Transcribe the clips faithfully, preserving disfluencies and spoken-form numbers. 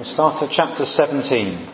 start at chapter seventeen.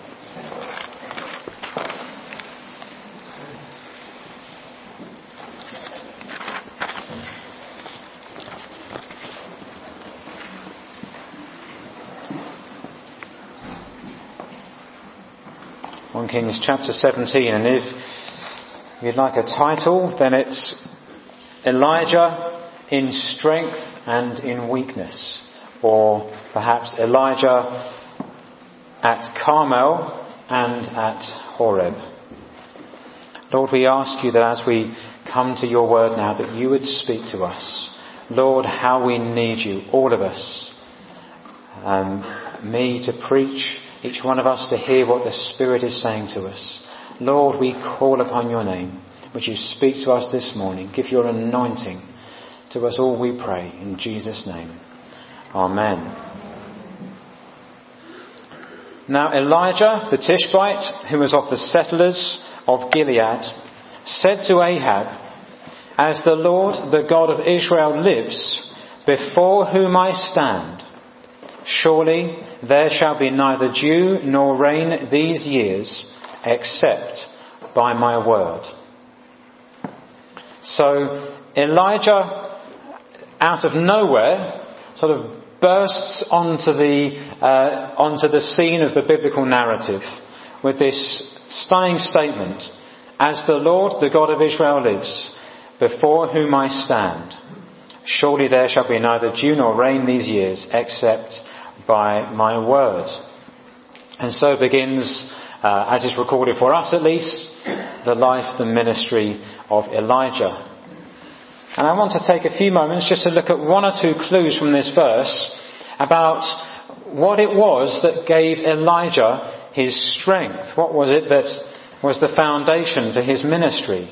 First Kings chapter seventeen, and if you'd like a title, then it's Elijah in Strength and in Weakness, or perhaps Elijah at Carmel and at Horeb. Lord, we ask you that as we come to your word now, that you would speak to us. Lord, how we need you, all of us. Um, me to preach, each one of us to hear what the Spirit is saying to us. Lord, we call upon your name. Would you speak to us this morning? Give your anointing to us all, we pray, in Jesus' name. Amen. Now Elijah the Tishbite, who was of the settlers of Gilead, said to Ahab, "As the Lord, the God of Israel, lives, before whom I stand, surely there shall be neither dew nor rain these years, except by my word." So Elijah, out of nowhere, sort of bursts onto the uh, onto the scene of the biblical narrative with this stunning statement: "As the Lord, the God of Israel, lives, before whom I stand, surely there shall be neither dew nor rain these years, except by my word." And so begins, uh, as is recorded for us at least, the life, the ministry of Elijah. And I want to take a few moments just to look at one or two clues from this verse about what it was that gave Elijah his strength. What was it that was the foundation for his ministry?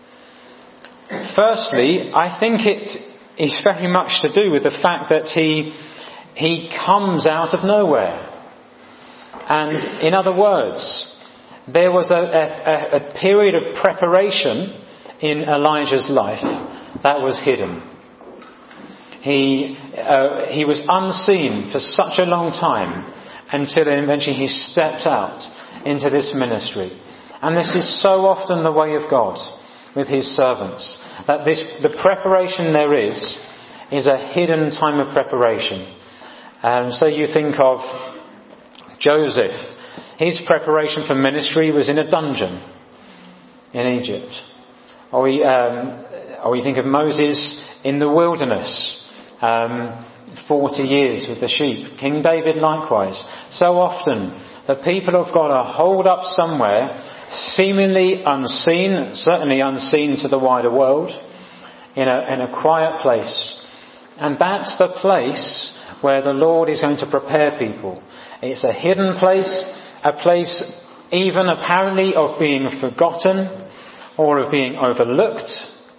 Firstly, I think it is very much to do with the fact that he he comes out of nowhere. And in other words, there was a, a, a period of preparation in Elijah's life that was hidden. He uh, he was unseen for such a long time until eventually he stepped out into this ministry. And this is so often the way of God with his servants, that this the preparation there is is a hidden time of preparation. And so you think of Joseph. His preparation for ministry was in a dungeon in Egypt. Or we, um, or we think of Moses in the wilderness, um, forty years with the sheep. King David likewise. So often the people of God are holed up somewhere, seemingly unseen, certainly unseen to the wider world, in a, in a quiet place. And that's the place where the Lord is going to prepare people. It's a hidden place, a place even apparently of being forgotten or of being overlooked.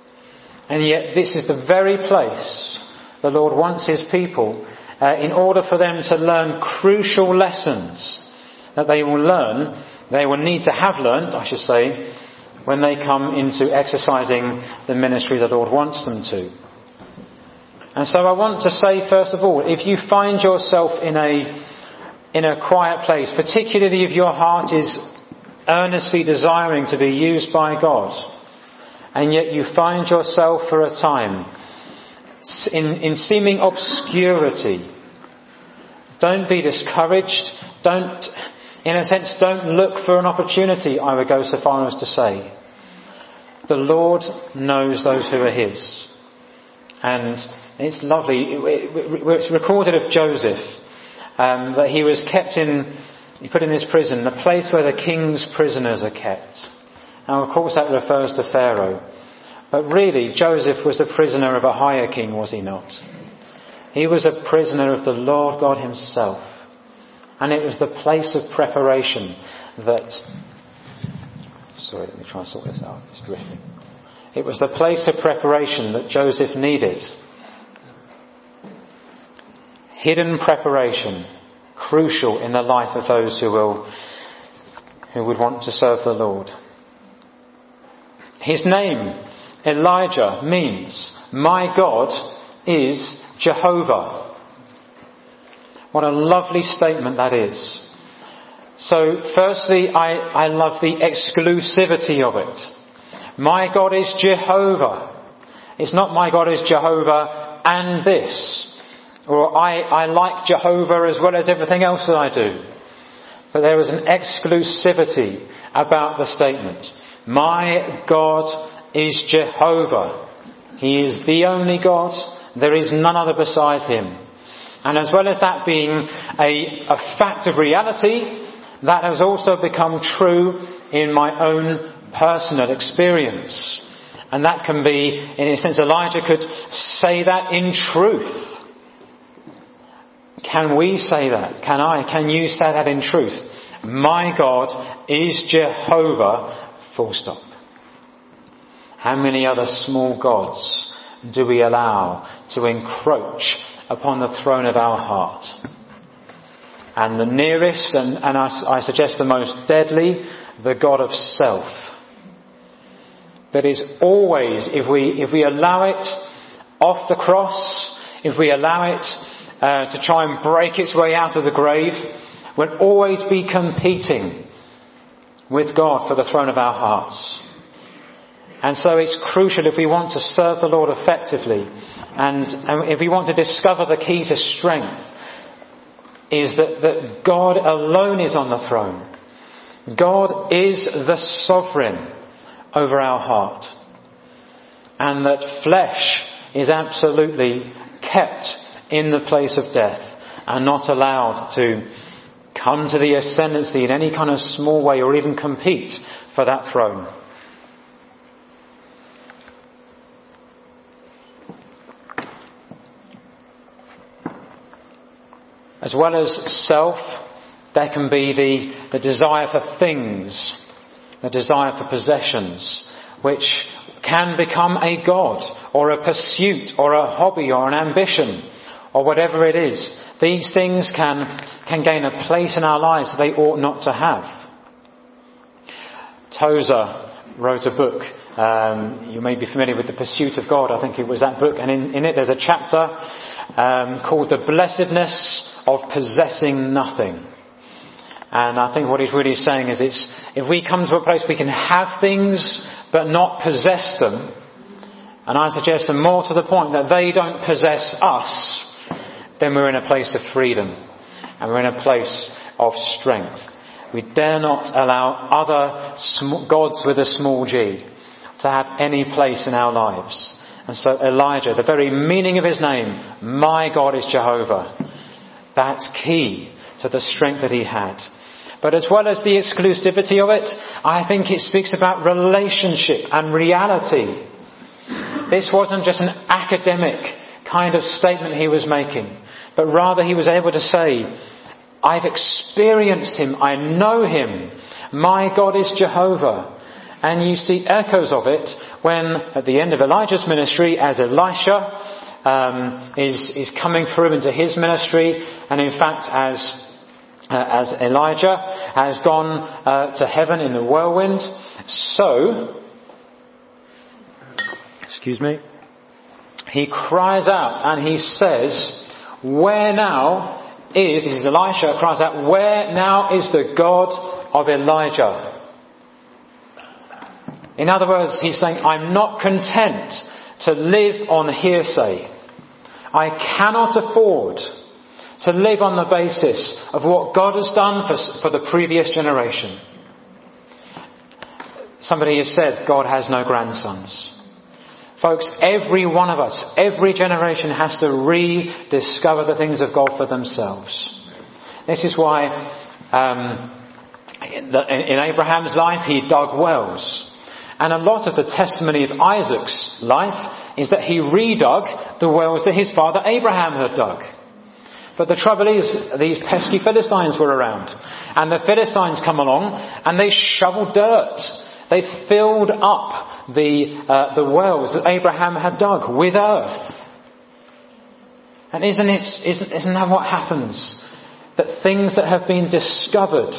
And yet this is the very place the Lord wants his people uh, in order for them to learn crucial lessons that they will learn, they will need to have learned, I should say, when they come into exercising the ministry the Lord wants them to. And so I want to say, first of all, if you find yourself in a in a quiet place, particularly if your heart is earnestly desiring to be used by God, and yet you find yourself for a time in, in seeming obscurity, don't be discouraged. Don't, in a sense, don't look for an opportunity, I would go so far as to say. The Lord knows those who are his. And it's lovely. It's recorded of Joseph um, that he was kept in, he put in this prison, the place where the king's prisoners are kept. Now, of course, that refers to Pharaoh. But really, Joseph was the prisoner of a higher king, was he not? He was a prisoner of the Lord God himself. And it was the place of preparation that... Sorry, let me try and sort this out. It's drifting. It was the place of preparation that Joseph needed. Hidden preparation, crucial in the life of those who will, who would want to serve the Lord. His name, Elijah, means, "My God is Jehovah." What a lovely statement that is. So firstly, I, I love the exclusivity of it. My God is Jehovah. It's not my God is Jehovah and this. Or I, I like Jehovah as well as everything else that I do. But there is an exclusivity about the statement. My God is Jehovah. He is the only God. There is none other beside him. And as well as that being a, a fact of reality, that has also become true in my own personal experience. And that can be, in a sense, Elijah could say that in truth. Can we say that? Can I? Can you say that in truth? My God is Jehovah, full stop. How many other small gods do we allow to encroach upon the throne of our heart? And the nearest, and, and I, I suggest the most deadly, the God of self. That is always, if we, if we allow it off the cross, if we allow it uh, to try and break its way out of the grave, we'll always be competing with God for the throne of our hearts. And so it's crucial if we want to serve the Lord effectively, and, and if we want to discover the key to strength, is that, that God alone is on the throne. God is the sovereign over our heart. And that flesh is absolutely kept in the place of death and not allowed to come to the ascendancy in any kind of small way or even compete for that throne. As well as self, there can be the, the desire for things, the desire for possessions, which can become a god or a pursuit or a hobby or an ambition or whatever it is. These things can, can gain a place in our lives that they ought not to have. Tozer wrote a book. Um, you may be familiar with The Pursuit of God. I think it was that book. And in, in it there's a chapter um, called The Blessedness of Possessing Nothing. And I think what he's really saying is it's, if we come to a place we can have things but not possess them, and I suggest and more to the point that they don't possess us, then we're in a place of freedom and we're in a place of strength. We dare not allow other sm- gods with a small g to have any place in our lives. And so Elijah, the very meaning of his name, my God is Jehovah, that's key to the strength that he had. But as well as the exclusivity of it, I think it speaks about relationship and reality. This wasn't just an academic kind of statement he was making, but rather he was able to say, I've experienced him, I know him, my God is Jehovah. And you see echoes of it when at the end of Elijah's ministry, as Elisha um, is, is coming through into his ministry, and in fact as Uh, as Elijah has gone uh, to heaven in the whirlwind, so, excuse me, he cries out and he says, where now is, this is Elisha, cries out, where now is the God of Elijah? In other words, he's saying, I'm not content to live on hearsay. I cannot afford to live on the basis of what God has done for, for the previous generation. Somebody has said God has no grandsons. Folks, every one of us, every generation has to rediscover the things of God for themselves. This is why um, in, the, in Abraham's life he dug wells. And a lot of the testimony of Isaac's life is that he redug the wells that his father Abraham had dug. But the trouble is, these pesky Philistines were around. And the Philistines come along and they shovel dirt. They filled up the uh, the wells that Abraham had dug with earth. And isn't it, isn't, isn't that what happens? That things that have been discovered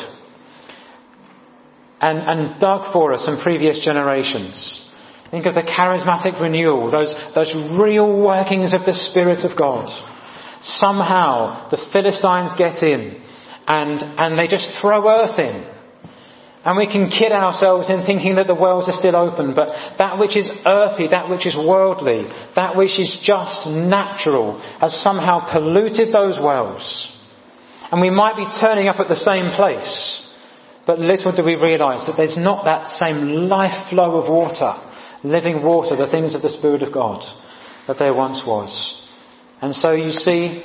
and, and dug for us in previous generations. Think of the charismatic renewal, those, those real workings of the Spirit of God. somehow the Philistines get in and, and they just throw earth in. And we can kid ourselves in thinking that the wells are still open, but that which is earthy, that which is worldly, that which is just natural has somehow polluted those wells. And we might be turning up at the same place, but little do we realise that there's not that same life flow of water, living water, the things of the Spirit of God, that there once was. And so you see,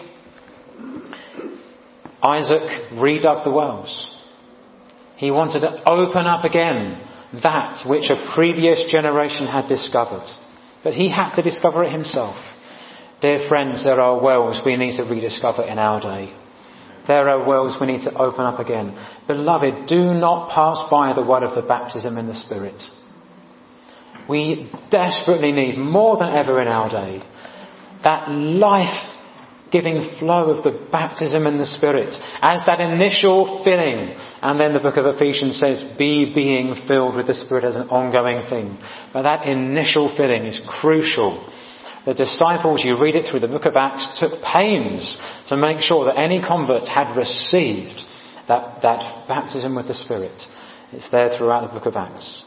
Isaac redug the wells. He wanted to open up again that which a previous generation had discovered. But he had to discover it himself. Dear friends, there are wells we need to rediscover in our day. There are wells we need to open up again. Beloved, do not pass by the word of the baptism in the Spirit. We desperately need, more than ever in our day, that life-giving flow of the baptism in the Spirit as that initial filling. And then the book of Ephesians says, be being filled with the Spirit as an ongoing thing. But that initial filling is crucial. The disciples, you read it through the book of Acts, took pains to make sure that any converts had received that, that baptism with the Spirit. It's there throughout the book of Acts.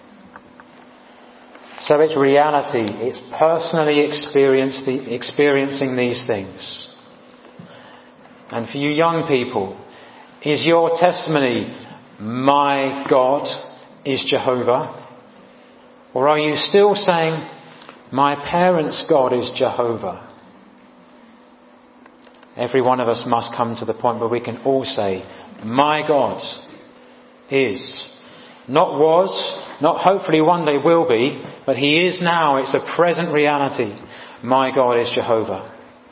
So it's reality. It's personally experience the, experiencing these things. And for you young people, is your testimony, my God is Jehovah? Or are you still saying, my parents' God is Jehovah? Every one of us must come to the point where we can all say, my God is. Not was, not hopefully one day will be, but he is now. It's a present reality. My God is Jehovah.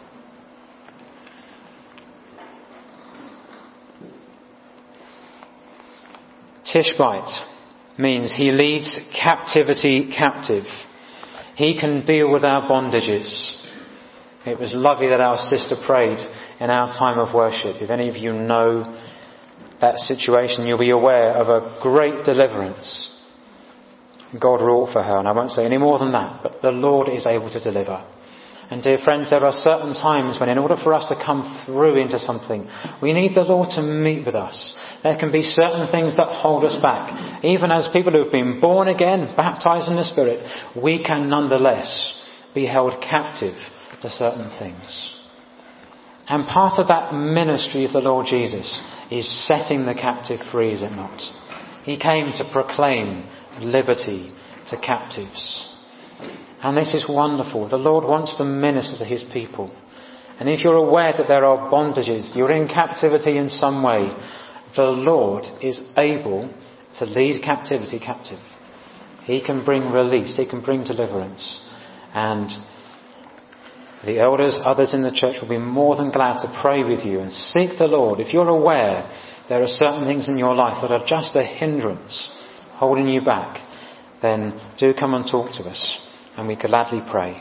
Tishbite means he leads captivity captive. He can deal with our bondages. It was lovely that our sister prayed in our time of worship. If any of you know that situation, you'll be aware of a great deliverance God wrought for her. And I won't say any more than that, but the Lord is able to deliver. And dear friends, there are certain times when in order for us to come through into something, we need the Lord to meet with us. There can be certain things that hold us back. Even as people who have been born again, baptized in the Spirit, we can nonetheless be held captive to certain things. And part of that ministry of the Lord Jesus is setting the captive free, is it not? He came to proclaim liberty to captives. And this is wonderful. The Lord wants to minister to his people. And if you're aware that there are bondages, you're in captivity in some way, the Lord is able to lead captivity captive. He can bring release. He can bring deliverance. And the elders, others in the church will be more than glad to pray with you and seek the Lord. If you're aware there are certain things in your life that are just a hindrance, holding you back, then do come and talk to us and we gladly pray.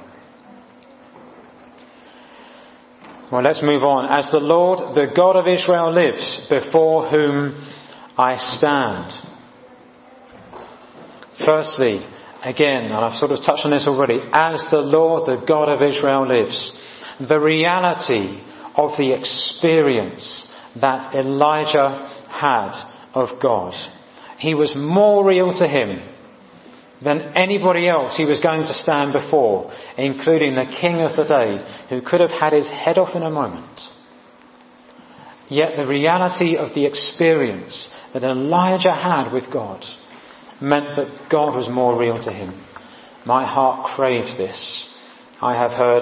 Well, let's move on. As the Lord, the God of Israel lives, before whom I stand. Firstly, again, and I've sort of touched on this already, as the Lord, the God of Israel lives, the reality of the experience that Elijah had of God. He was more real to him than anybody else he was going to stand before, including the king of the day, who could have had his head off in a moment. Yet the reality of the experience that Elijah had with God meant that God was more real to him. My heart craves this. I have heard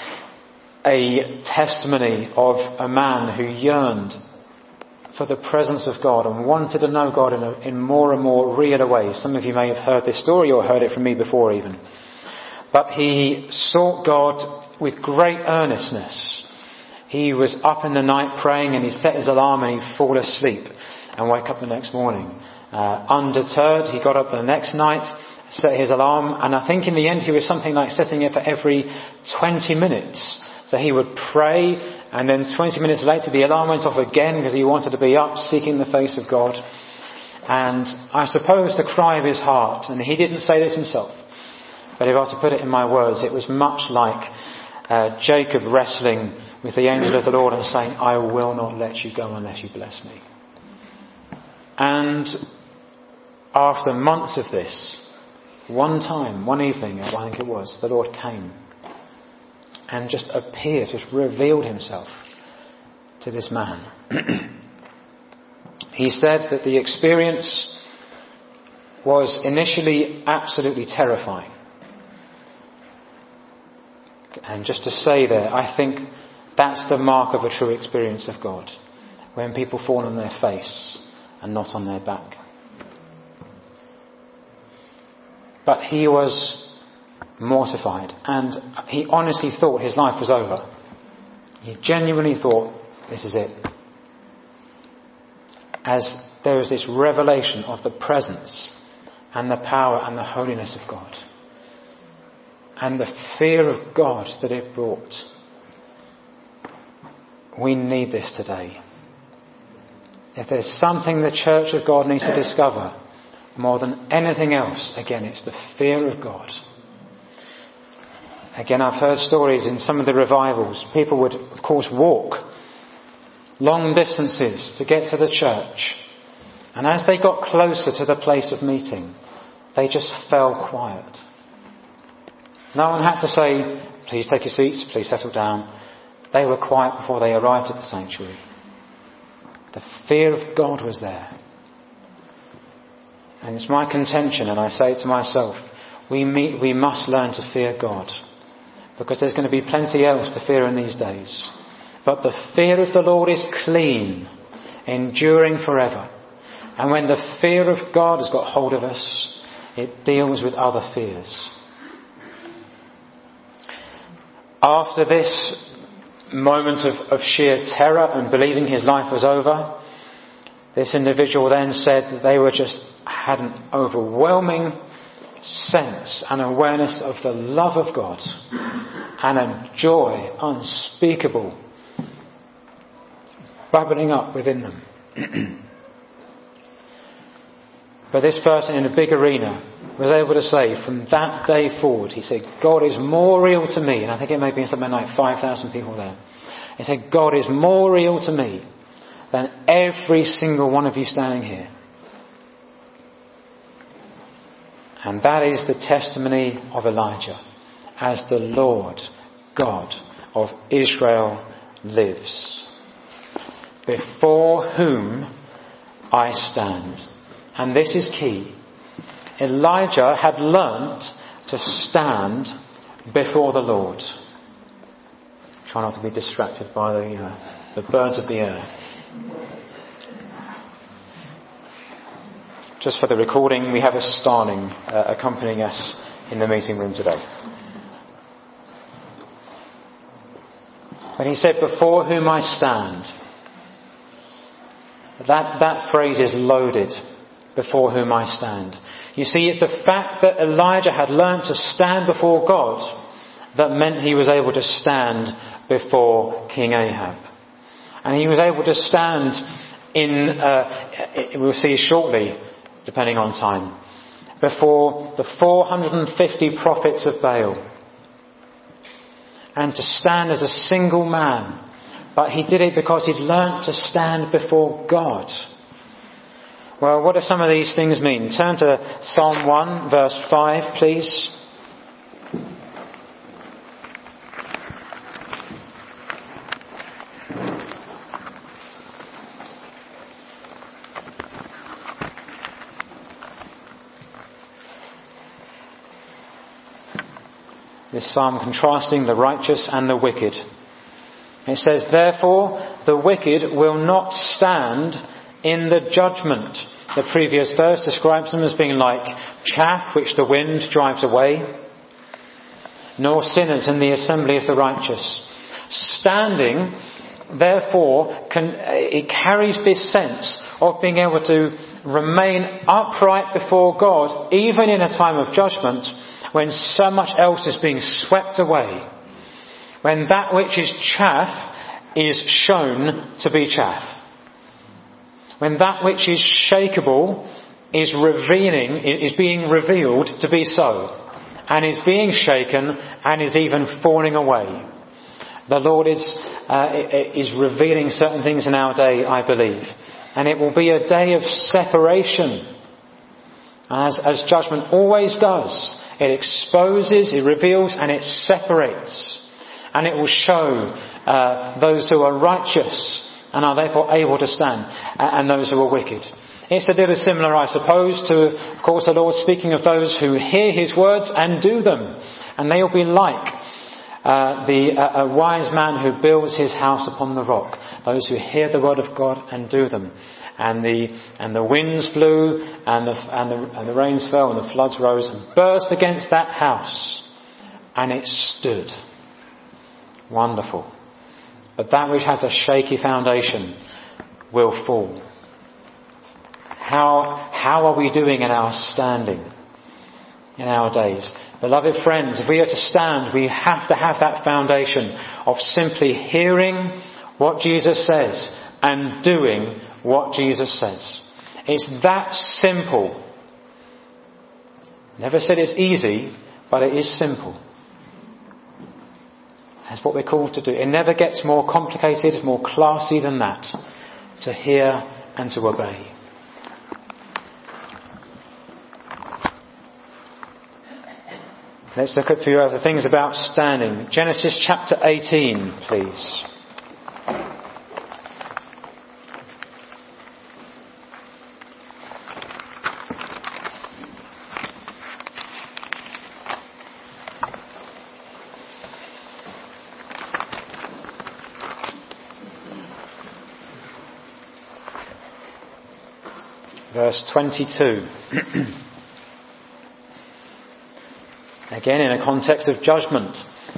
a testimony of a man who yearned for the presence of God and wanted to know God in, a, in more and more real ways. Some of you may have heard this story or heard it from me before even. But he sought God with great earnestness. He was up in the night praying and he set his alarm and he'd fall asleep and wake up the next morning. Uh, undeterred, he got up the next night, set his alarm, and I think in the end he was something like setting it for every twenty minutes. So he would pray, and then twenty minutes later the alarm went off again because he wanted to be up seeking the face of God. And I suppose the cry of his heart, and he didn't say this himself, but if I were to put it in my words, it was much like uh, Jacob wrestling with the angel of the Lord and saying, I will not let you go unless you bless me. And after months of this, one time, one evening, I think it was, the Lord came and just appeared, just revealed himself to this man. He said that the experience was initially absolutely terrifying. And just to say there, I think that's the mark of a true experience of God. When people fall on their face and not on their back. But he was mortified, and he honestly thought his life was over. He genuinely thought, this is it. As there was this revelation of the presence and the power and the holiness of God. And the fear of God that it brought. We need this today. If there's something the Church of God needs to discover, more than anything else, again, it's the fear of God. Again, I've heard stories in some of the revivals. People would, of course, walk long distances to get to the church. And as they got closer to the place of meeting, they just fell quiet. No one had to say, please take your seats, please settle down. They were quiet before they arrived at the sanctuary. The fear of God was there. And it's my contention, and I say it to myself, we meet, we must learn to fear God. Because there's going to be plenty else to fear in these days. But the fear of the Lord is clean, enduring forever. And when the fear of God has got hold of us, it deals with other fears. After this moment of, of sheer terror and believing his life was over, this individual then said that they were just had an overwhelming sense and awareness of the love of God and a joy unspeakable bubbling up within them. But this person in a big arena was able to say from that day forward, he said, God is more real to me. And I think it may be something like five thousand people there. He said, God is more real to me than every single one of you standing here. And that is the testimony of Elijah as the Lord God of Israel lives, before whom I stand. And this is key. Elijah had learnt to stand before the Lord. Try not to be distracted by the, uh, the birds of the air. Just for the recording, we have a starling uh, accompanying us in the meeting room today. When he said, before whom I stand, that, that phrase is loaded. Before whom I stand. You see, it's the fact that Elijah had learned to stand before God that meant he was able to stand before King Ahab. And he was able to stand in, uh, we'll see shortly, depending on time, before the four hundred fifty prophets of Baal. And to stand as a single man. But he did it because he'd learnt to stand before God. Well, what do some of these things mean? Turn to Psalm one, verse five, please. This psalm contrasting the righteous and the wicked. It says, therefore, the wicked will not stand in the judgment. The previous verse describes them as being like chaff which the wind drives away, nor sinners in the assembly of the righteous. Standing, therefore, can, it carries this sense of being able to remain upright before God, even in a time of judgment, when so much else is being swept away. When that which is chaff is shown to be chaff. When that which is shakeable is revealing, is being revealed to be so, and is being shaken and is even falling away. The Lord is, uh, is revealing certain things in our day, I believe. And it will be a day of separation. As, as judgment always does. It exposes, it reveals, and it separates. And it will show uh, those who are righteous and are therefore able to stand, and those who are wicked. It's a little similar, I suppose, to, of course, the Lord speaking of those who hear his words and do them. And they will be like uh, the uh, a wise man who builds his house upon the rock. Those who hear the word of God and do them. And the and the winds blew, and the and the and the rains fell, and the floods rose and burst against that house, and it stood. Wonderful. But that which has a shaky foundation will fall. How how are we doing in our standing in our days? Beloved friends, if we are to stand, we have to have that foundation of simply hearing what Jesus says and doing what Jesus says. It's that simple. Never said it's easy, but it is simple. That's what we're called to do. It never gets more complicated, more classy than that. To hear and to obey. Let's look at a few other things about standing. Genesis chapter eighteen, please. Verse twenty-two. Again, in a context of judgment.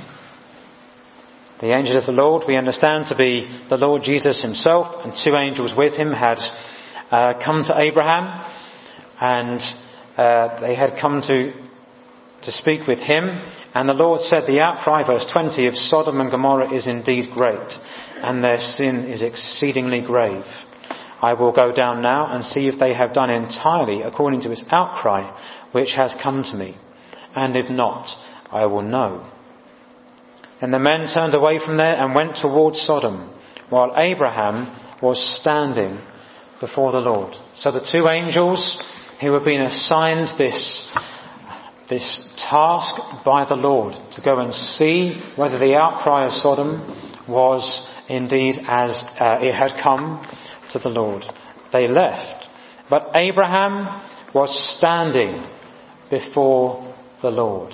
The angel of the Lord, we understand to be the Lord Jesus himself, and two angels with him had uh, come to Abraham, and uh, they had come to to speak with him. And the Lord said, the outcry, verse twenty, of Sodom and Gomorrah is indeed great, and their sin is exceedingly grave. I will go down now and see if they have done entirely according to its outcry, which has come to me. And if not, I will know. And the men turned away from there and went towards Sodom, while Abraham was standing before the Lord. So the two angels who had been assigned this, this task by the Lord to go and see whether the outcry of Sodom was indeed as uh, it had come to the Lord. They left. But Abraham was standing before the Lord.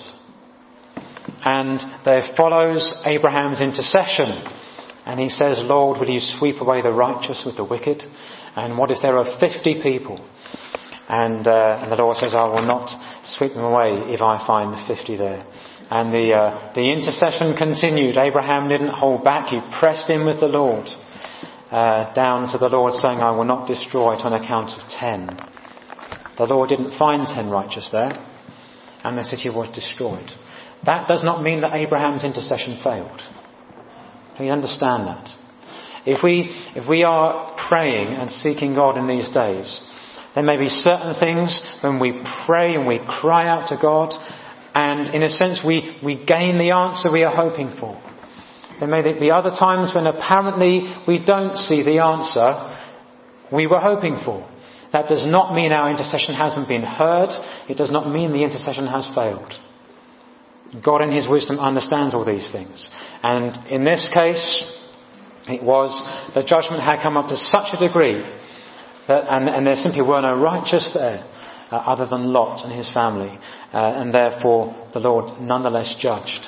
And there follows Abraham's intercession. And he says, Lord, will you sweep away the righteous with the wicked? And what if there are fifty people? And, uh, and the Lord says, I will not sweep them away if I find the fifty there. And the, uh, the intercession continued. Abraham didn't hold back. He pressed in with the Lord. Uh, down to the Lord saying, I will not destroy it on account of ten. The Lord didn't find ten righteous there, and the city was destroyed. That does not mean that Abraham's intercession failed. Please understand that. If we, if we are praying and seeking God in these days, there may be certain things when we pray and we cry out to God, and in a sense we, we gain the answer we are hoping for. There may be other times when apparently we don't see the answer we were hoping for. That does not mean our intercession hasn't been heard. It does not mean the intercession has failed. God in his wisdom understands all these things. And in this case, it was the judgment had come up to such a degree that, and, and there simply were no righteous there uh, other than Lot and his family. Uh, and therefore the Lord nonetheless judged,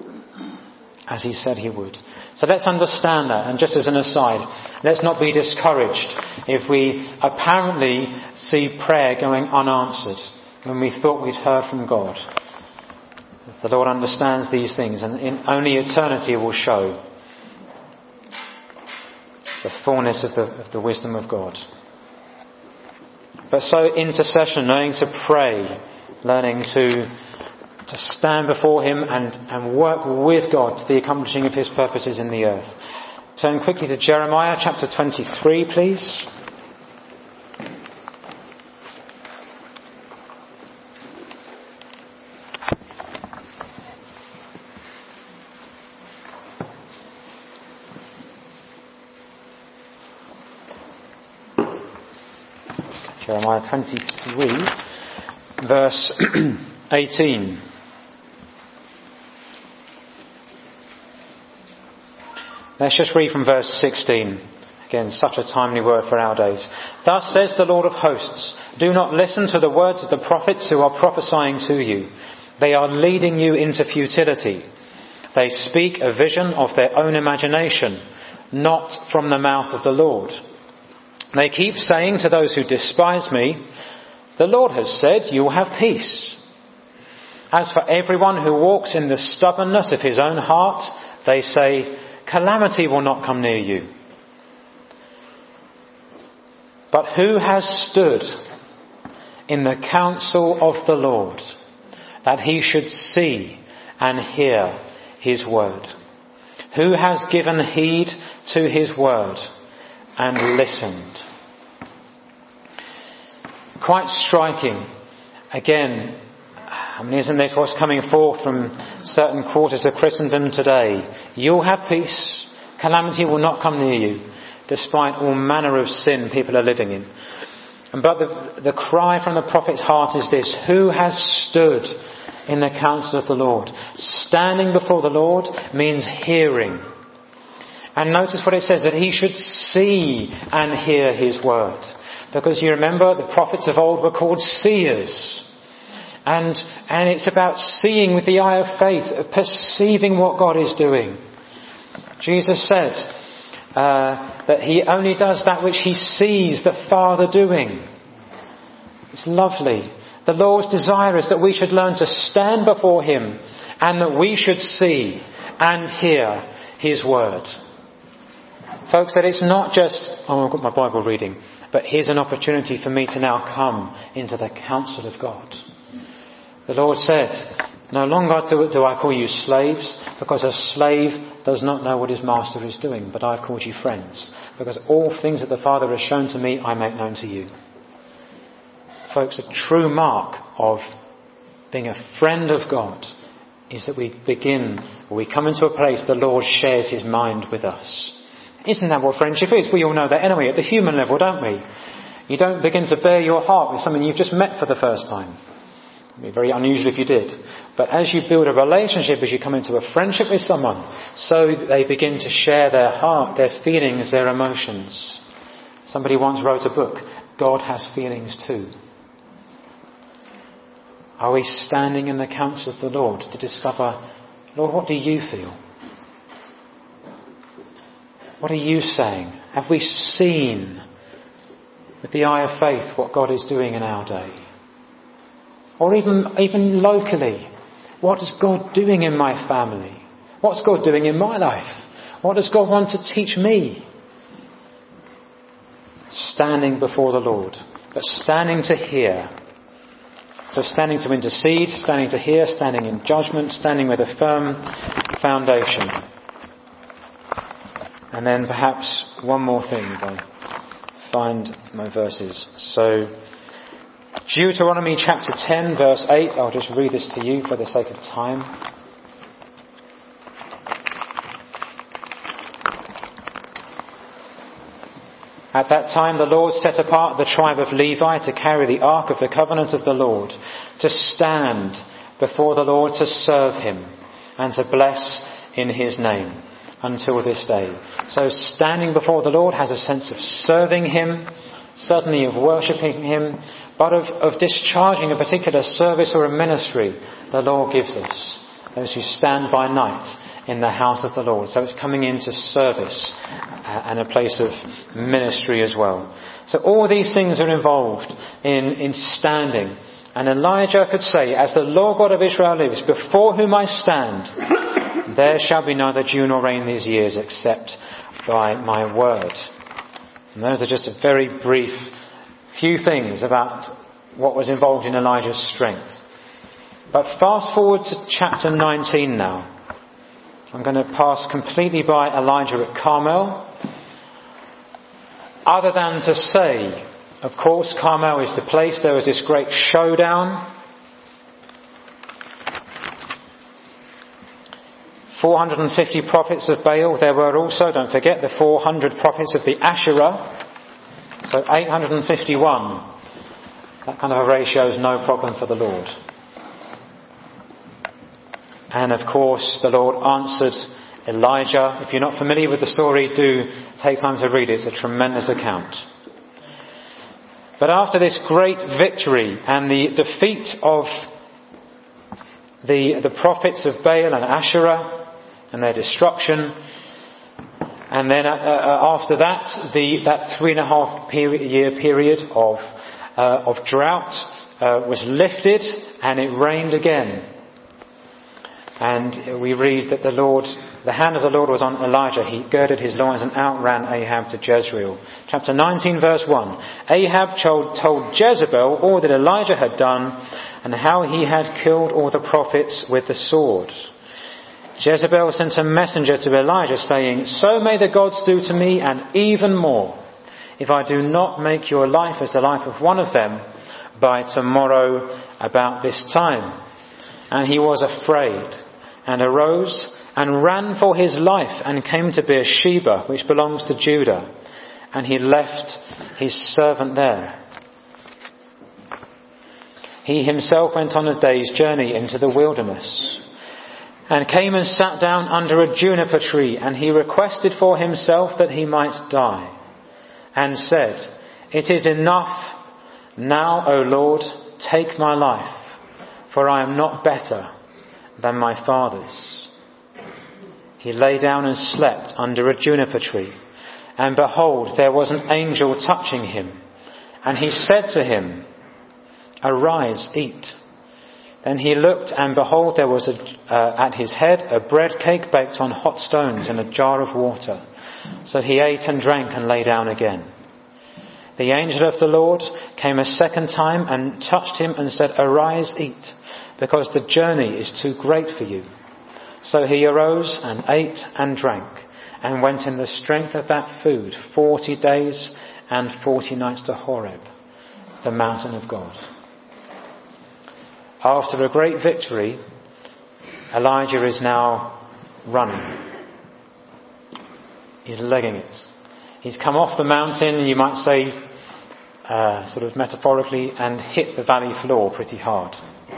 as he said he would. So let's understand that. And just as an aside, let's not be discouraged if we apparently see prayer going unanswered when we thought we'd heard from God. The Lord understands these things, and in only eternity will show the fullness of the, of the wisdom of God. But so intercession, learning to pray, learning to to stand before him and, and work with God to the accomplishing of his purposes in the earth. Turn quickly to Jeremiah chapter twenty-three, please. Jeremiah twenty-three, verse eighteen. Let's just read from verse sixteen. Again, such a timely word for our days. Thus says the Lord of hosts, do not listen to the words of the prophets who are prophesying to you. They are leading you into futility. They speak a vision of their own imagination, not from the mouth of the Lord. They keep saying to those who despise me, the Lord has said, you will have peace. As for everyone who walks in the stubbornness of his own heart, they say, calamity will not come near you. But who has stood in the counsel of the Lord, that he should see and hear his word? Who has given heed to his word and listened? Quite striking. Again, I mean, isn't this what's coming forth from certain quarters of Christendom today? You'll have peace. Calamity will not come near you, despite all manner of sin people are living in. But the, the cry from the prophet's heart is this: who has stood in the counsel of the Lord? Standing before the Lord means hearing. And notice what it says, that he should see and hear his word. Because you remember, the prophets of old were called seers. And, and it's about seeing with the eye of faith, perceiving what God is doing. Jesus said uh, that he only does that which he sees the Father doing. It's lovely. The Lord's desire is that we should learn to stand before him and that we should see and hear his word. Folks, that it's not just, oh, I've got my Bible reading, but here's an opportunity for me to now come into the counsel of God. The Lord said, no longer do, do I call you slaves, because a slave does not know what his master is doing, but I've called you friends, because all things that the Father has shown to me, I make known to you. Folks, the true mark of being a friend of God is that we begin, or we come into a place the Lord shares his mind with us. Isn't that what friendship is? We all know that anyway, at the human level, don't we? You don't begin to bare your heart with someone you've just met for the first time. It would be very unusual if you did. But as you build a relationship, as you come into a friendship with someone, so they begin to share their heart, their feelings, their emotions. Somebody once wrote a book, God has feelings too. Are we standing in the counsel of the Lord to discover, Lord, what do you feel? What are you saying? Have we seen with the eye of faith what God is doing in our day? Or even, even locally, what is God doing in my family? What's God doing in my life? What does God want to teach me? Standing before the Lord, but standing to hear. So standing to intercede, standing to hear, standing in judgment, standing with a firm foundation. And then perhaps one more thing, if I find my verses. So, Deuteronomy chapter ten, verse eight. I'll just read this to you for the sake of time. At that time the Lord set apart the tribe of Levi to carry the ark of the covenant of the Lord, to stand before the Lord to serve him, and to bless in his name until this day. So standing before the Lord has a sense of serving him, certainly of worshipping him, but of, of discharging a particular service or a ministry the Lord gives us. Those who stand by night in the house of the Lord. So it's coming into service uh, and a place of ministry as well. So all these things are involved in, in standing. And Elijah could say, as the Lord God of Israel lives, before whom I stand, there shall be neither dew nor rain these years except by my word. And those are just a very brief few things about what was involved in Elijah's strength. But fast forward to chapter nineteen now. I'm going to pass completely by Elijah at Carmel. Other than to say, of course, Carmel is the place. There was this great showdown. four hundred fifty prophets of Baal. There were also, don't forget, the four hundred prophets of the Asherah. So eight hundred fifty-one That kind of a ratio is no problem for the Lord. And of course, the Lord answered Elijah. If you're not familiar with the story, do take time to read it. It's a tremendous account. But after this great victory and the defeat of the, the prophets of Baal and Asherah and their destruction, and then uh, uh, after that, the, that three and a half period, year period of, uh, of drought uh, was lifted and it rained again. And we read that the Lord, the hand of the Lord was on Elijah. He girded his loins and outran Ahab to Jezreel. Chapter nineteen, verse one. Ahab told, told Jezebel all that Elijah had done and how he had killed all the prophets with the sword. Jezebel sent a messenger to Elijah saying, "So may the gods do to me and even more, if I do not make your life as the life of one of them by tomorrow about this time." And he was afraid and arose and ran for his life and came to Beersheba, which belongs to Judah. And he left his servant there. He himself went on a day's journey into the wilderness and came and sat down under a juniper tree, and he requested for himself that he might die and said, "It is enough now, O Lord, take my life, for I am not better than my fathers." He lay down and slept under a juniper tree, and behold, there was an angel touching him, and he said to him, "Arise, eat." Then he looked, and behold, there was a, uh, at his head a bread cake baked on hot stones and a jar of water. So he ate and drank and lay down again. The angel of the Lord came a second time and touched him and said, "Arise, eat, because the journey is too great for you." So he arose and ate and drank and went in the strength of that food forty days and forty nights to Horeb, the mountain of God. After a great victory, Elijah is now running. He's legging it. He's come off the mountain, you might say, uh, sort of metaphorically, and hit the valley floor pretty hard.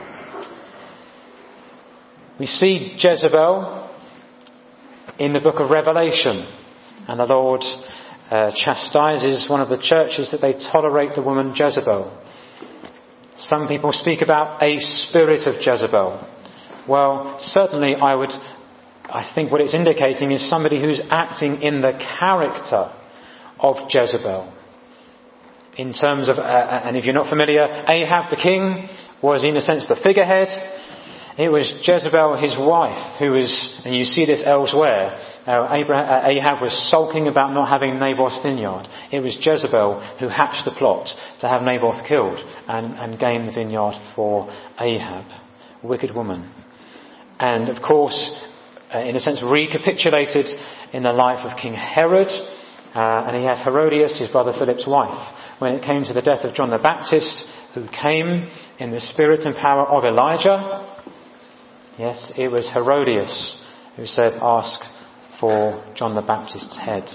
We see Jezebel in the book of Revelation, and the Lord uh, chastises one of the churches that they tolerate the woman Jezebel. Some people speak about a spirit of Jezebel. Well, certainly I would, I think what it's indicating is somebody who's acting in the character of Jezebel. In terms of, uh, and if you're not familiar, Ahab the king was in a sense the figurehead. It was Jezebel, his wife, who was, and you see this elsewhere, uh, Abraham, uh, Ahab was sulking about not having Naboth's vineyard. It was Jezebel who hatched the plot to have Naboth killed and, and gain the vineyard for Ahab. A wicked woman. And of course, uh, in a sense, recapitulated in the life of King Herod. Uh, and he had Herodias, his brother Philip's wife. When it came to the death of John the Baptist, who came in the spirit and power of Elijah, yes, it was Herodias who said, "Ask for John the Baptist's head."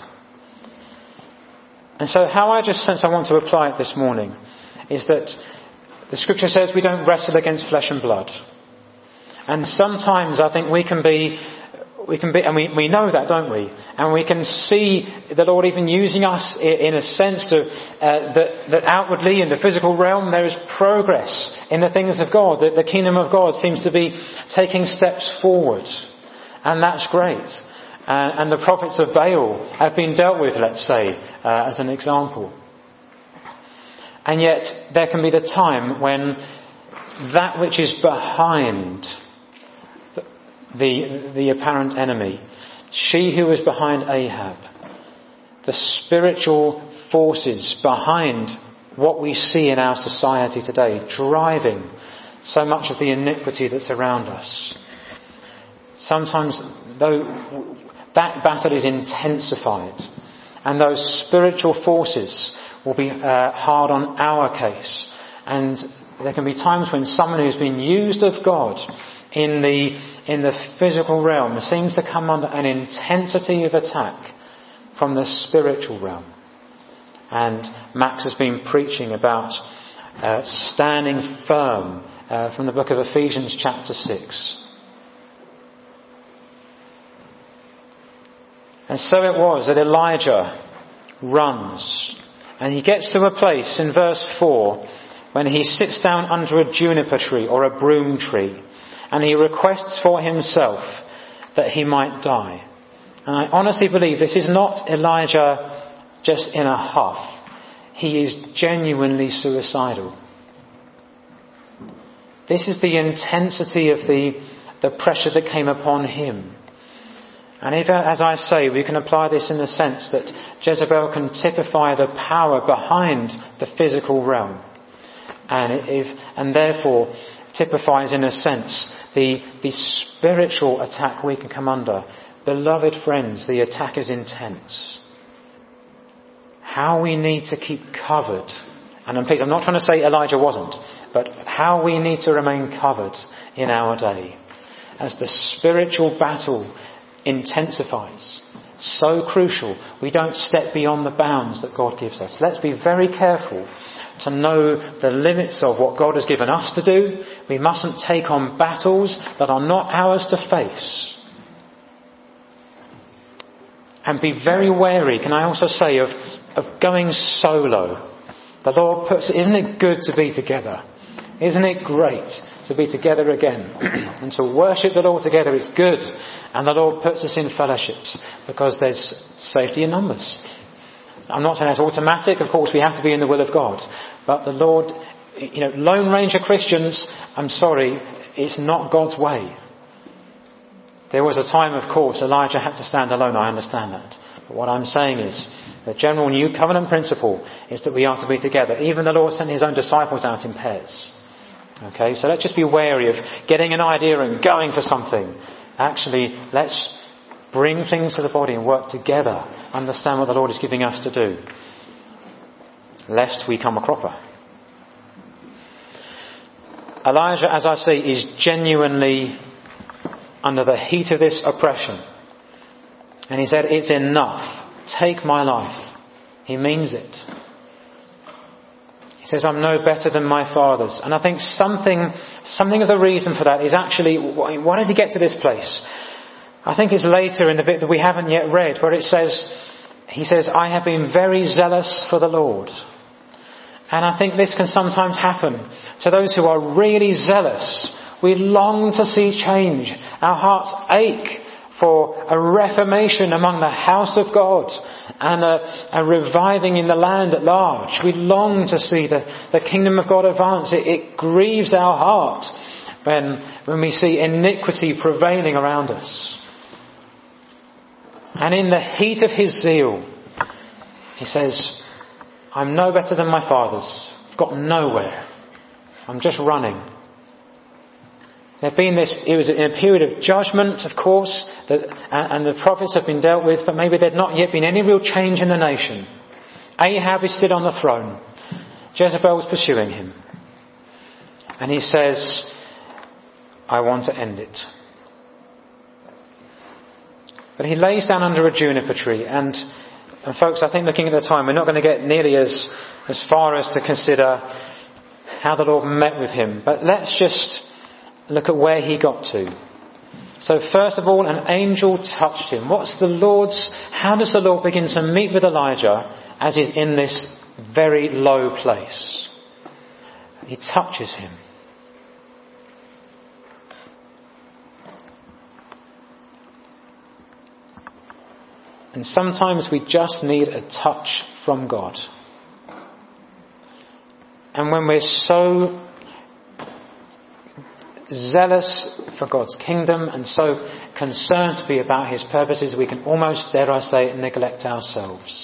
And so how I just sense I want to apply it this morning is that the scripture says we don't wrestle against flesh and blood. And sometimes I think we can be, we can be, and we, we know that, don't we? And we can see the Lord even using us in a sense to, uh, that, that outwardly in the physical realm there is progress in the things of God. That the kingdom of God seems to be taking steps forward. And that's great. Uh, and the prophets of Baal have been dealt with, let's say, uh, as an example. And yet there can be the time when that which is behind the, the, the apparent enemy, she who was behind Ahab, the spiritual forces behind what we see in our society today, driving so much of the iniquity that's around us. Sometimes, though, that battle is intensified, and those spiritual forces will be uh, hard on our case. And there can be times when someone who's been used of God in the in the physical realm seems to come under an intensity of attack from the spiritual realm. And Max has been preaching about uh, standing firm uh, from the book of Ephesians chapter six. And so it was that Elijah runs, and he gets to a place in verse four when he sits down under a juniper tree or a broom tree, and he requests for himself that he might die. And I honestly believe this is not Elijah just in a huff. He is genuinely suicidal. This is the intensity of the, the pressure that came upon him. And if, as I say, we can apply this in the sense that Jezebel can typify the power behind the physical realm. And, if, and therefore typifies in a sense the, the spiritual attack we can come under. Beloved friends, the attack is intense. How we need to keep covered. And I'm pleased, I'm not trying to say Elijah wasn't, but how we need to remain covered in our day. As the spiritual battle intensifies. So crucial. We don't step beyond the bounds that God gives us. Let's be very careful to know the limits of what God has given us to do. We mustn't take on battles that are not ours to face. And be very wary, can I also say, of, of going solo. The Lord puts, isn't it good to be together? Isn't it great to be together again? And to worship the Lord together is good. And the Lord puts us in fellowships because there's safety in numbers. I'm not saying it's automatic. Of course, we have to be in the will of God. But the Lord, you know, Lone Ranger Christians, I'm sorry, it's not God's way. There was a time, of course, Elijah had to stand alone. I understand that. But what I'm saying is, the general new covenant principle is that we are to be together. Even the Lord sent his own disciples out in pairs. Okay, so let's just be wary of getting an idea and going for something. Actually, let's bring things to the body and work together. Understand what the Lord is giving us to do. Lest we come a cropper. Elijah, as I say, is genuinely under the heat of this oppression. And he said, it's enough. Take my life. He means it. He says, I'm no better than my fathers. And I think something, something of the reason for that is actually, why does he get to this place? I think it's later in the bit that we haven't yet read, where it says, he says, I have been very zealous for the Lord. And I think this can sometimes happen to those who are really zealous. We long to see change. Our hearts ache for a reformation among the house of God and a, a reviving in the land at large. We long to see the, the kingdom of God advance. It, it grieves our heart when, when we see iniquity prevailing around us. And in the heat of his zeal, he says, I'm no better than my fathers. I've got nowhere. I'm just running. There'd been this, it was in a period of judgment, of course, that, and, and the prophets have been dealt with, but maybe there'd not yet been any real change in the nation. Ahab is still on the throne. Jezebel was pursuing him. And he says, I want to end it. But he lays down under a juniper tree, and, and folks, I think looking at the time, we're not going to get nearly as, as far as to consider how the Lord met with him. But let's just look at where he got to. So first of all, an angel touched him. What's the Lord's, how does the Lord begin to meet with Elijah as he's in this very low place? He touches him. And sometimes we just need a touch from God. And when we're so zealous for God's kingdom and so concerned to be about his purposes, we can almost, dare I say it, neglect ourselves.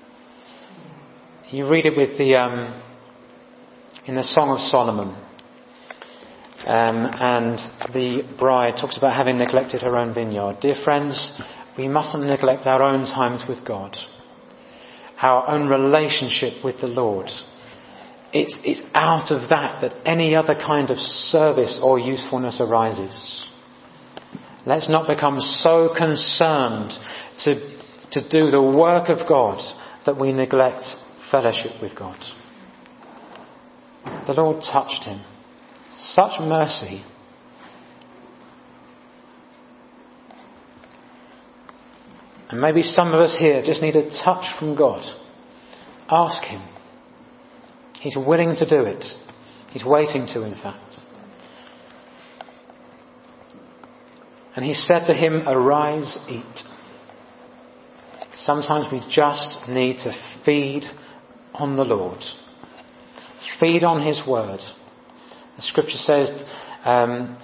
You read it with the um, in the Song of Solomon, um, and the bride talks about having neglected her own vineyard. Dear friends, we mustn't neglect our own times with God, our own relationship with the Lord. It's, it's out of that that any other kind of service or usefulness arises. Let's not become so concerned to, to do the work of God that we neglect fellowship with God. the Lord touched him. Such mercy. And maybe some of us here just need a touch from God. Ask him. He's willing to do it. He's waiting to, in fact. And he said to him, arise, eat. Sometimes we just need to feed on the Lord. Feed on his word. The scripture says, um,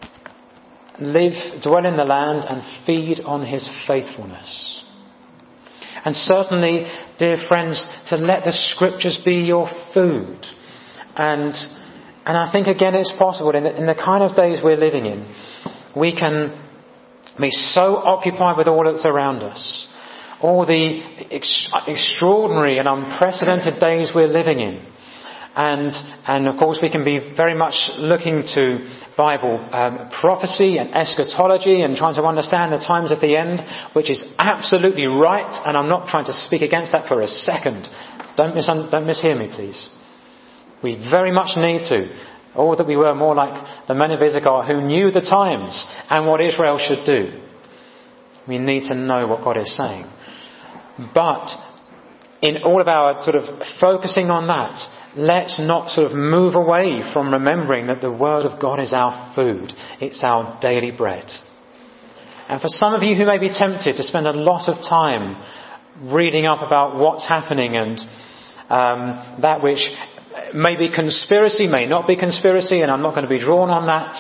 live, dwell in the land and feed on his faithfulness. And certainly, dear friends, to let the scriptures be your food. And and I think again it's possible in the, in the kind of days we're living in, we can be so occupied with all that's around us. All the ex- extraordinary and unprecedented days we're living in. And, and of course we can be very much looking to Bible um, prophecy and eschatology and trying to understand the times of the end, which is absolutely right. And I'm not trying to speak against that for a second. Don't mis- don't mishear me, please. We very much need to. Or that we were more like the men of Issachar who knew the times and what Israel should do. We need to know what God is saying. But in all of our sort of focusing on that, let's not sort of move away from remembering that the Word of God is our food. It's our daily bread. And for some of you who may be tempted to spend a lot of time reading up about what's happening and um, that which may be conspiracy, may not be conspiracy, and I'm not going to be drawn on that,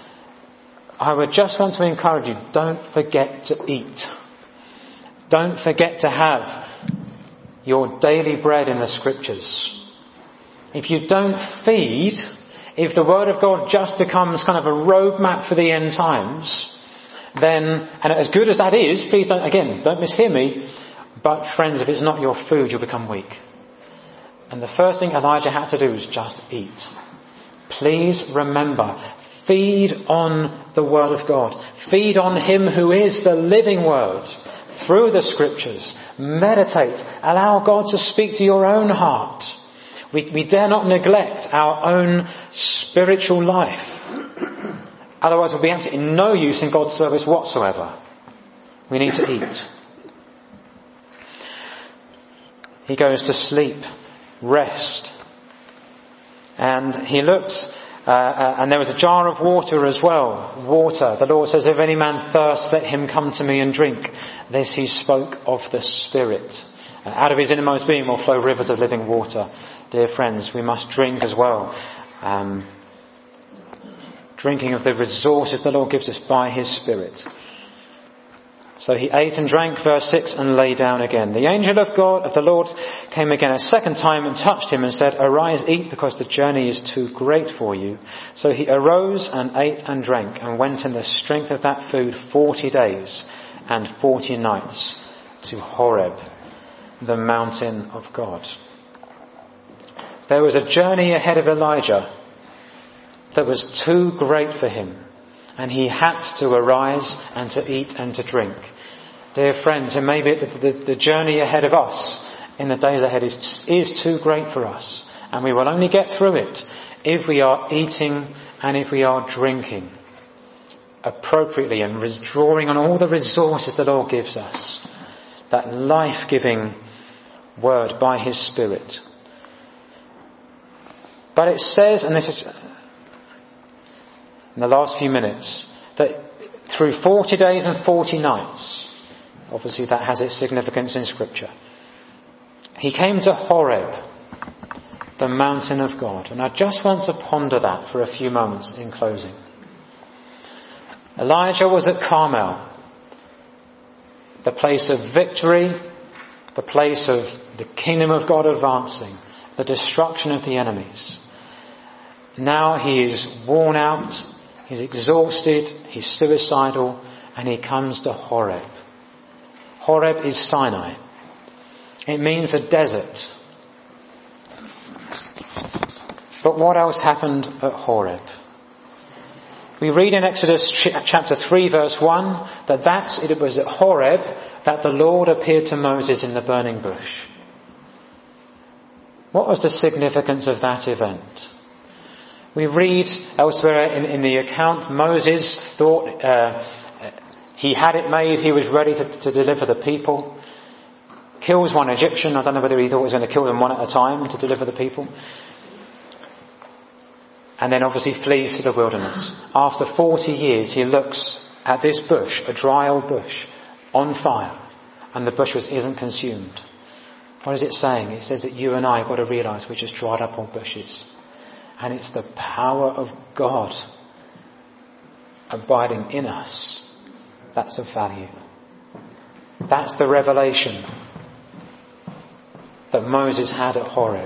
I would just want to encourage you, don't forget to eat. Don't forget to have your daily bread in the scriptures. If you don't feed, if the word of God just becomes kind of a roadmap for the end times, then, and as good as that is, please don't, again, don't mishear me, but friends, if it's not your food, you'll become weak. And the first thing Elijah had to do was just eat. Please remember, feed on the word of God. Feed on him who is the living word. Through the scriptures, meditate, allow God to speak to your own heart. We, we dare not neglect our own spiritual life. Otherwise we'll be absolutely no use in God's service whatsoever. We need to eat. He goes to sleep, rest. And he looked, Uh, uh, and there was a jar of water as well. Water. The Lord says, if any man thirst, let him come to me and drink. This he spoke of the Spirit. Uh, out of his innermost being will flow rivers of living water. Dear friends, we must drink as well. Um, drinking of the resources the Lord gives us by his Spirit. So he ate and drank, verse six, and lay down again. The angel of God, of the Lord, came again a second time and touched him and said, arise, eat, because the journey is too great for you. So he arose and ate and drank and went in the strength of that food forty days and forty nights to Horeb, the mountain of God. There was a journey ahead of Elijah that was too great for him. And he had to arise and to eat and to drink. Dear friends, and maybe the, the, the journey ahead of us in the days ahead is, is too great for us. And we will only get through it if we are eating and if we are drinking appropriately and drawing on all the resources the Lord gives us. That life-giving word by his Spirit. But it says, and this is in the last few minutes, that through forty days and forty nights, obviously that has its significance in Scripture, he came to Horeb, the mountain of God. And I just want to ponder that for a few moments in closing. Elijah was at Carmel, the place of victory, the place of the kingdom of God advancing, the destruction of the enemies. Now he is worn out, he's exhausted, he's suicidal, and he comes to Horeb. Horeb is Sinai. It means a desert. But what else happened at Horeb? We read in Exodus chapter three verse one that that's, it was at Horeb that the Lord appeared to Moses in the burning bush. What was the significance of that event? We read elsewhere in, in the account, Moses thought uh, he had it made, he was ready to, to deliver the people. Kills one Egyptian. I don't know whether he thought he was going to kill them one at a time to deliver the people. And then obviously flees to the wilderness. After forty years, he looks at this bush, a dry old bush, on fire, and the bush was, isn't consumed. What is it saying? It says that you and I have got to realise we're just dried up old bushes. And it's the power of God abiding in us that's of value. That's the revelation that Moses had at Horeb.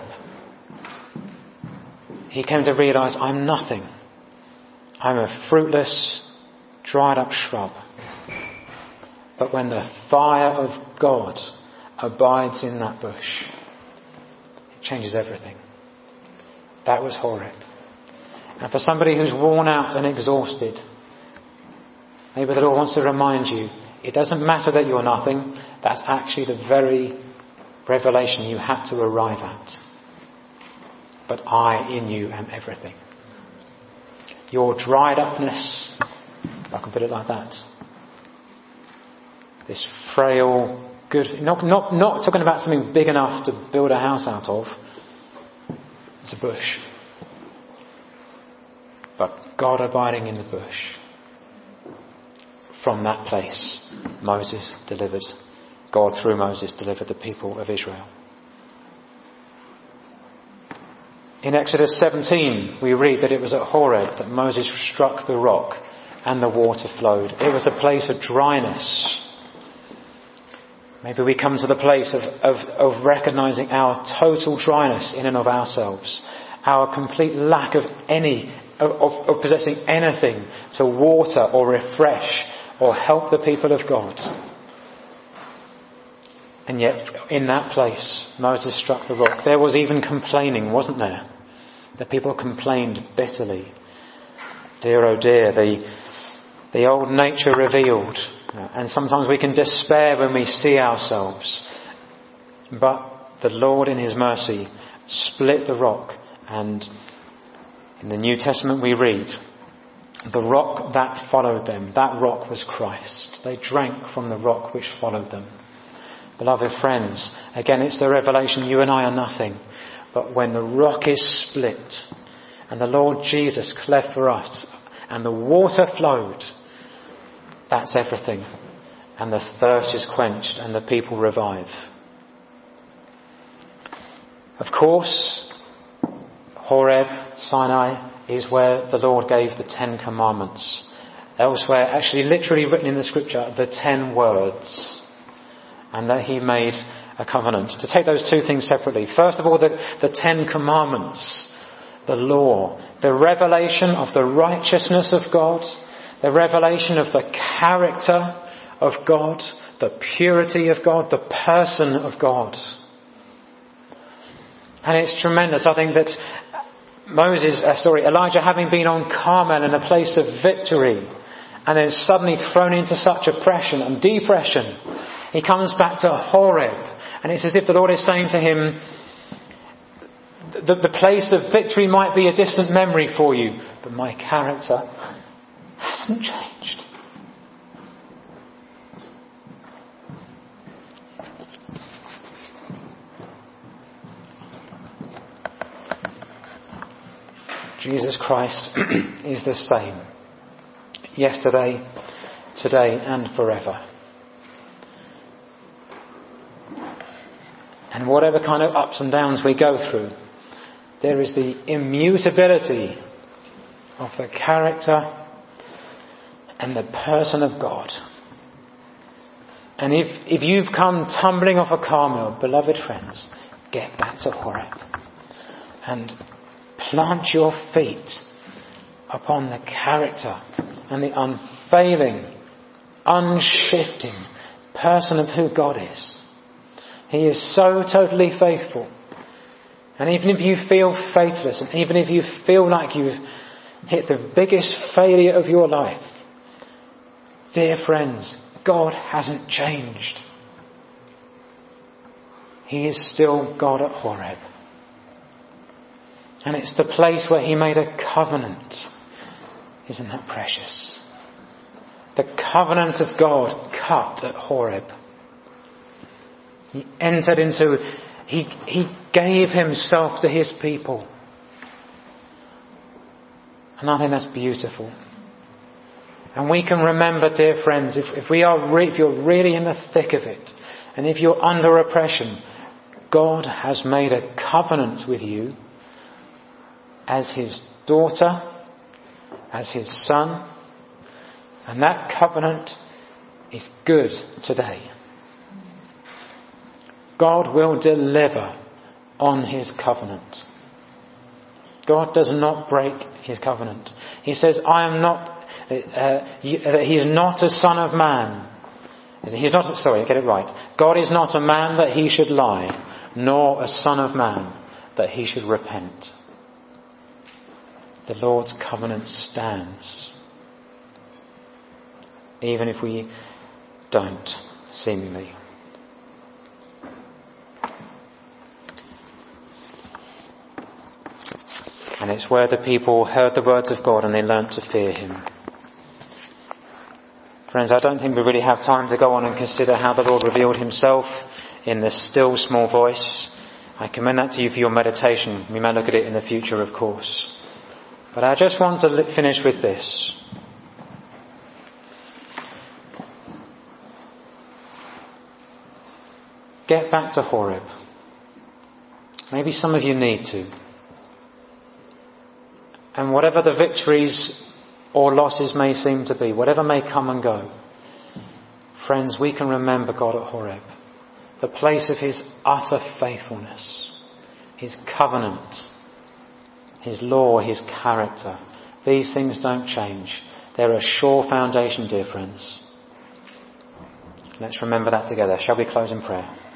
He came to realise, I'm nothing. I'm a fruitless, dried up shrub. But when the fire of God abides in that bush, it changes everything. That was Horeb. And for somebody who's worn out and exhausted, maybe the Lord wants to remind you, it doesn't matter that you're nothing. That's actually the very revelation you had to arrive at. But I in you am everything. Your dried upness, if I can put it like that, this frail, good, not, not, not talking about something big enough to build a house out of. It's a bush. But God abiding in the bush. From that place, Moses delivered, God through Moses delivered the people of Israel. In Exodus seventeen, we read that it was at Horeb that Moses struck the rock and the water flowed. It was a place of dryness. Maybe we come to the place of, of, of recognising our total dryness in and of ourselves. Our complete lack of any, of, of possessing anything to water or refresh or help the people of God. And yet, in that place, Moses struck the rock. There was even complaining, wasn't there? The people complained bitterly. Dear, oh dear, the, the old nature revealed. And sometimes we can despair when we see ourselves. But the Lord in His mercy split the rock. And in the New Testament we read, the rock that followed them, that rock was Christ. They drank from the rock which followed them. Beloved friends, again it's the revelation, you and I are nothing. But when the rock is split and the Lord Jesus cleft for us and the water flowed, that's everything. And the thirst is quenched and the people revive. Of course, Horeb, Sinai, is where the Lord gave the Ten Commandments. Elsewhere, actually literally written in the scripture, the ten words. And that He made a covenant. To take those two things separately. First of all, the, the Ten Commandments. The law. The revelation of the righteousness of God. The revelation of the character of God. The purity of God. The person of God. And it's tremendous. I think that Moses, uh, sorry, Elijah, having been on Carmel in a place of victory, and then suddenly thrown into such oppression and depression, he comes back to Horeb, and it's as if the Lord is saying to him, the, the place of victory might be a distant memory for you, but my character hasn't changed. Jesus Christ is the same. Yesterday, today and forever. And whatever kind of ups and downs we go through, there is the immutability of the character and the person of God. And if, if you've come tumbling off a Carmel, beloved friends, get back to Horeb and plant your feet upon the character and the unfailing, unshifting person of who God is. He is so totally faithful. And even if you feel faithless, and even if you feel like you've hit the biggest failure of your life, dear friends, God hasn't changed. He is still God at Horeb. And it's the place where he made a covenant. Isn't that precious? The covenant of God cut at Horeb. He entered into, he, he gave himself to his people. And I think that's beautiful. And we can remember, dear friends, if, if we are re- if you're really in the thick of it, and if you're under oppression, God has made a covenant with you as his daughter, as his son, and that covenant is good today. God will deliver on his covenant. God does not break his covenant. He says, I am not, uh, he, uh, he is not a son of man. He's not, sorry, get it right. God is not a man that he should lie, nor a son of man that he should repent. The Lord's covenant stands. Even if we don't, seemingly. And it's where the people heard the words of God and they learnt to fear him. Friends, I don't think we really have time to go on and consider how the Lord revealed himself in the still small voice. I commend that to you for your meditation. We may look at it in the future, of course. But I just want to finish with this. Get back to Horeb. Maybe some of you need to. And whatever the victories or losses may seem to be, whatever may come and go, friends, we can remember God at Horeb, the place of his utter faithfulness, his covenant, his law, his character. These things don't change. They're a sure foundation, dear friends. Let's remember that together. Shall we close in prayer?